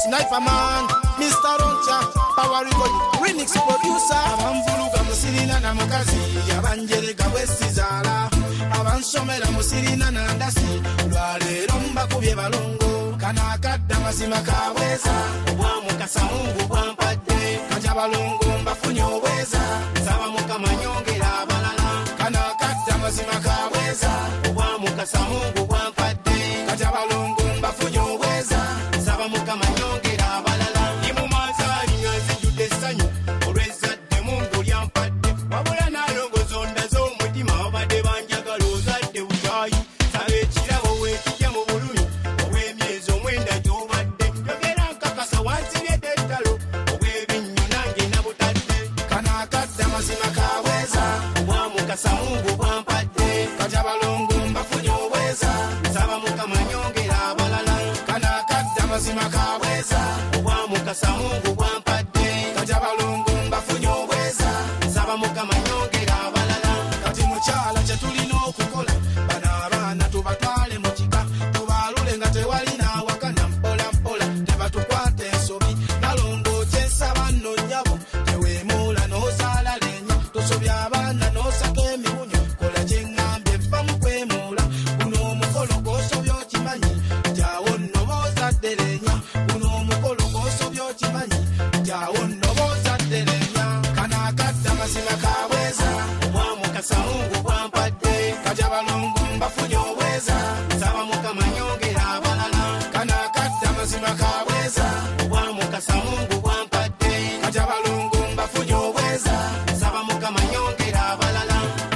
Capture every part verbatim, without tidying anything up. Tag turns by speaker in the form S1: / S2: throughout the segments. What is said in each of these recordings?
S1: Sniper man, Mister Roncha, Power Record, Remix Producer. Abamvuluga musirina na mukazi, abanjerega wesizala. Abansomera musirina na ndasi, lwalero mbakubye balongo. Kana kadda mazima kaweza, obwamukasa Mungu bwampadde. Kanja balongo mbafunye obweza, nsaba Mukama nyongera abalala. Kana kadda mazima kaweza, obwamukasa Mungu bwampadde. Kanja balongo mbafunye obweza, nsaba Mukama nyongera abalala. Imumanzali nzijudde essanyu, olw'ezzadde Mungu lyampadde. Wabula nalongoza ondaze omutima, babadde banjagala ozadde bukyayi. Saba ekirabo weekijja mu bulumi, obw'emyezi omwenda gy'obadde. Yogera nkakasa wansibye ettalo, obw'ebinnyo nange nabutadde. Kana akadde amazima kaweza, obwamukasa Mungu bwampadde. Kanja balongo mbafunye obweza, nsaba Mukama nyongera abalala. Kana akadde amazima kaweza, obwamukasa Mungu bwampadde. Kanja balongo mbafunye obweza, nsaba Mukama nyongera abalala. Kati mukyala kye tulina okukola, bano abaana tubatwale mu kika, tubaalule nga tewali n'awakana mpola mpola, tebatukwata ensobi. Nalongo kye nsaba nno nnyabo, teweemuula n'ozaala leenya, tosobya abaana n'osaka emiwunyo, kola kye ŋŋambye vva mu kwemuula. Guno omukolo gw'osobya okimanyi, jaawo nno b'ozadde leenya. Guno omukolo gw'osobya okimanyi, jaawo nno b'ozadde leenya. Kana akadde amazima kaweza, obwamukasa Mungu bwampadde. Kanja balongo mbafunye obweza, nsaba Mukama nyongera abalala. Kana akadde amazima kaweza, obwamukasa Mungu bwampadde. Kanja balongo mbafunye obweza, nsaba Mukama nyongera abalala.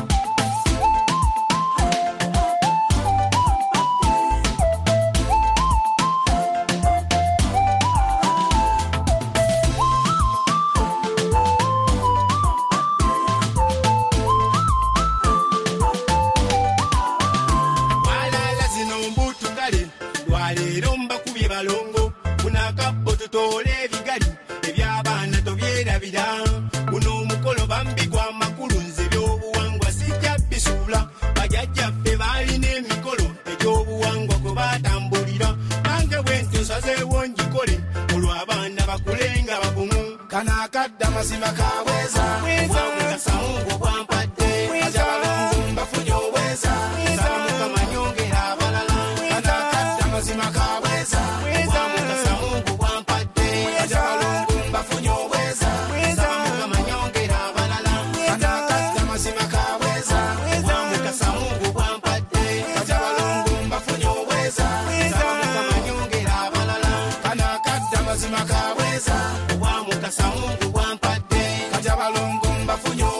S1: Walala zino mbutu kale, lwaleero mbakubye balongo. Munakabbo tutoole ebigali, eby'abaana tobyerabira. Guno omukolo bambi gwa makulu, nze ebyobuwangwa sijja bisuula. Bajjajjaffe baalina emikolo egy'obuwangwa kwe baatambulira. Nange bwentyo nsazeewo ngikole, olwo abaana bakule nga bagumu. Kana akadde amazima kaweza, obwamukasa Mungu bwampadde. Kanja balongo mbafunye obweza, nsaba Mukama nyongera abalala. Kana akadde amazima kaweza, obwamukasa Mungu bwampadde. Kanja balongo mbafunye obweza, nsaba Mukama nyongera abalala. Kana akadde amazima kaweza, obwamukasa Mungu bwampadde. Kanja balongo mbafunye obweza, nsaba Mukama nyongera abalala. Kana akadde amazima kaweza, obwamukasa Mungu bwampadde. Kanja balongo mbafunye